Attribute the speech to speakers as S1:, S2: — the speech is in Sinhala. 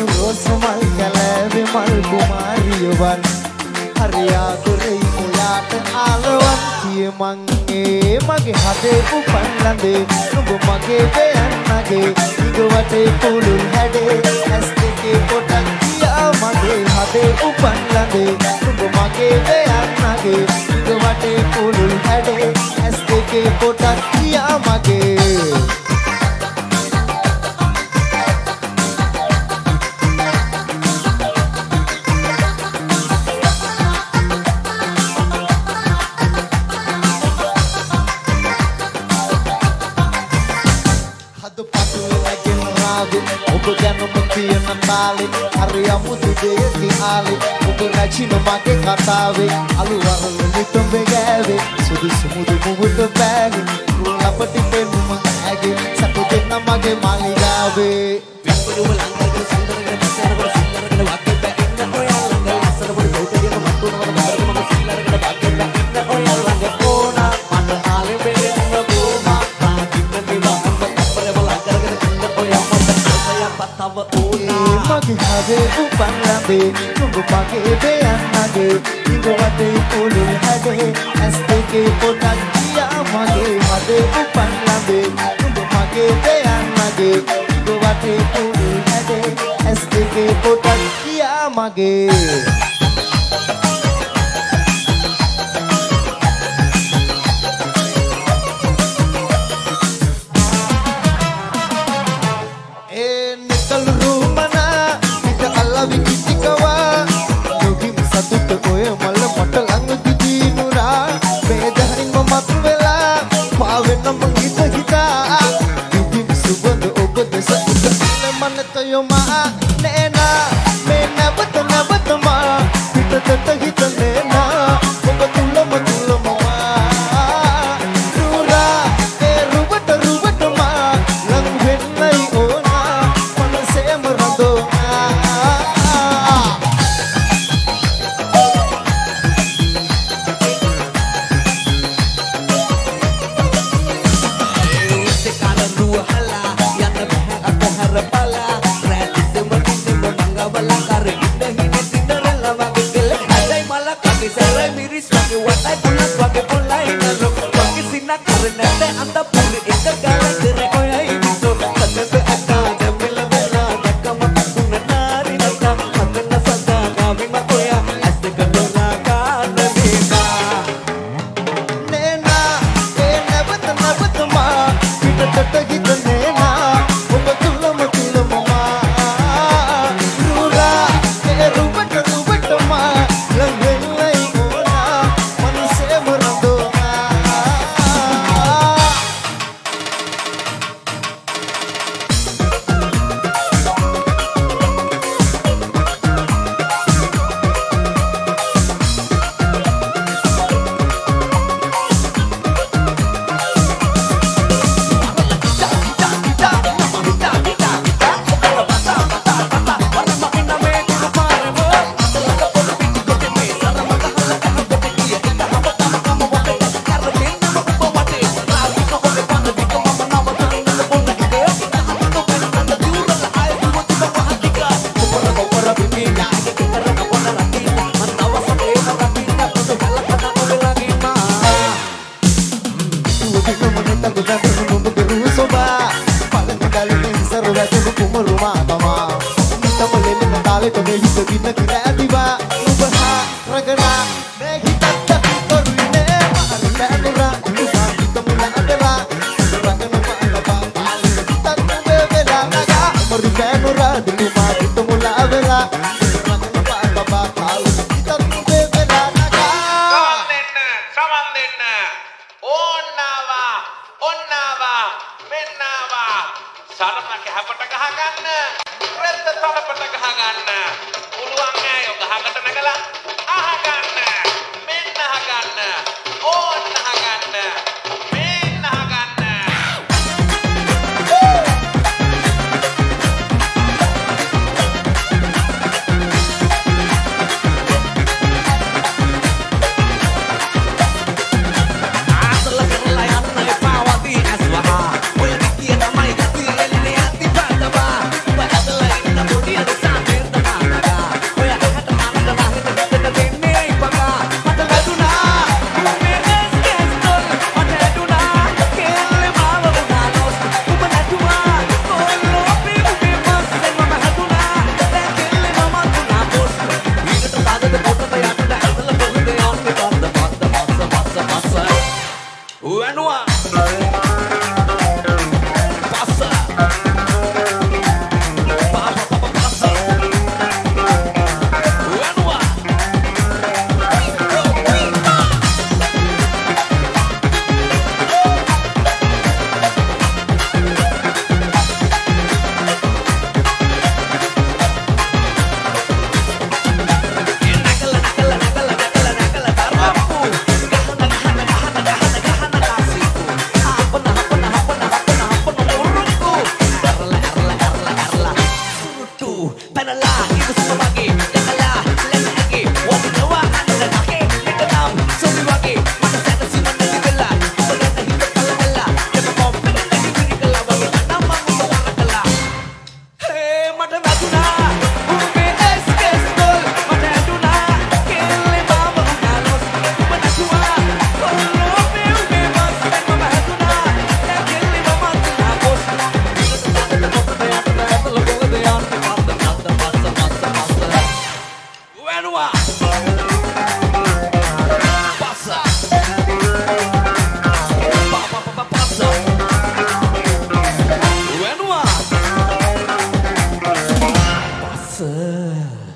S1: රෝස මල් කැලෑවේ මල් කුමාරියවන් හරියා කුරේ ඔයාට ආලවන් කිය මං ඒ මගේ හදේ උපන් ළඳේ නුඹ මගේ දෙයන්නගේ ඉගවටේ කුළුල් හැඩේ ඇස් දෙකේ පොටක් කියා මගේ හදේ උපන් ළඳේ නුඹ මගේ දෙයන්නගේ ඉගවටේ කුළුල් හැඩේ ඇස් දෙකේ පොටක් කියා මගේ ඔබ ගැනම කියන තාලේ හරි අමුතු දෙයකි ආලේ ඔබ රැචින මගේ කතාවේ අලුවරල නිතඹේ ගෑවේ සුදුසු මුදු මුවට බෑගේ කුලපටි පෙනුම ඇගේ සතු දෙන්න මගේ මාලිගාවේ පිටුරුව ලංකගේ සුන්දරගෙන පසරවල සිල්ලරගෙන වාක්‍ය බැකින්න ඔයා ළඟ ලස්සන පොඩි දොටගෙන මතුනවල මරගෙන මගේ සිල්ලරගෙන වාක්‍ය බැකින්න ඔයා ළඟ ඕනා මට ආලේ බෙලෙන්න බෝමා පාකින්න දිවා අම්ම කප්පරේ බල කරගෙන ඉන්න ඔයා තව ඕනා මගේ හදේ උපන් ළඹේ නුඹ මගේ දෙයන්නගේ ඉගවටේ කුළුල් හැඩේ ඇස් දෙකේ පොටක් කියා මගේ හදේ උපන් ළඹේ නුඹ මගේ දෙයන්නගේ ඉගවටේ කුළුල් හැඩේ ඇස් දෙකේ පොටක් කියා මගේ
S2: Dia dança.